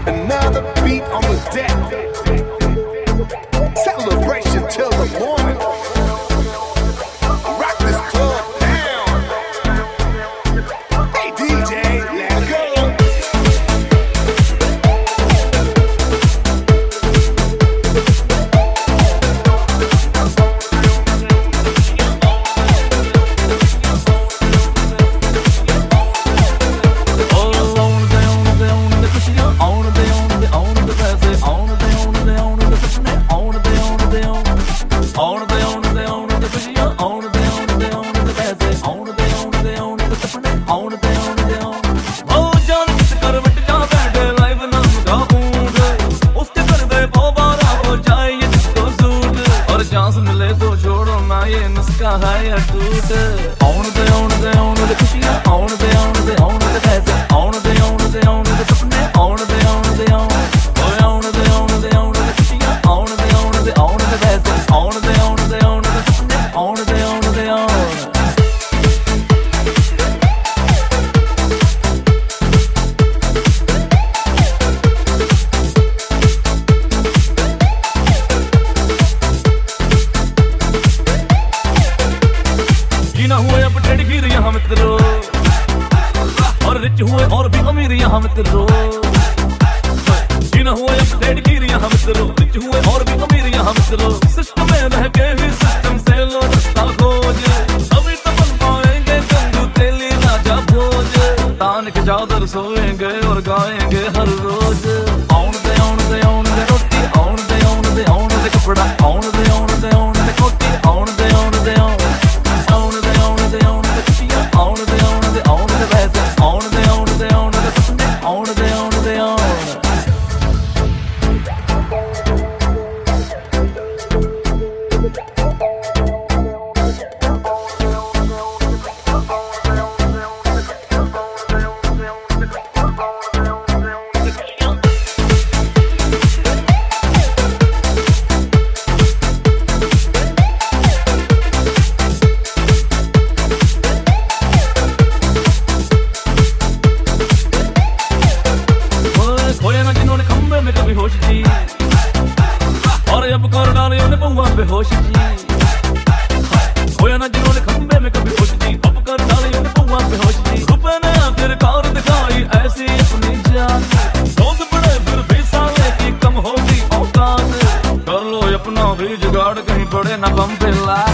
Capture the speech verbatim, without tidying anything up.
Another beat on the deck. Celebration till the morning. Rock this club down. Hey D J, let it go. मिले तो छोड़ो ना ये नुस्खा है या टूट आउन दे आउन दे आउन दे खुशियां आउन दे आउन दे आउन दे पैसे आउन दे आउन दे आउन दे सपने आउन दे आउन दे आउन ओए आउन दे आउन दे आउन दे खुशियां आउन दे आउन दे आउन दे पैसे आउन दे आउन दे आउन दे सपने आउन दे आउन दे आउन ना हुए अब टेढ़ी गिर यहाँ मित्रों और रिच हुए और भी अमीर यहाँ मित्रों ना हुए अब टेढ़ी गिर यहाँ मित्रों रिच हुए और भी अमीर यहाँ मित्रों सिस्टम में रह के भी सिस्टम से लो रास्ता खोज अभी तो बन पाएंगे गंगू तेली राजा भोज तान के चादर सोएंगे और गाएंगे हर रोज आउन दे आउन दे आउन दे रोटी आउन दे आउन दे आउन दे कपड़ा आउन दे आउन दे आउन दे कोटी आउन दे आउन दे आउन होश जी और अब कर डाले उन्हें पौवा बेहोश जी होया ना जिन्होंने खंबे में कभी होश जी अब कर डाले उन्हें पौवा बेहोश जी रुपए ने आखिरकार दिखाई ऐसी अपनी जान दोस्त बड़े फिर भी साले की कम होगी औकात कर लो अपना भी जुगाड़ कहीं पड़े ना बम पे ला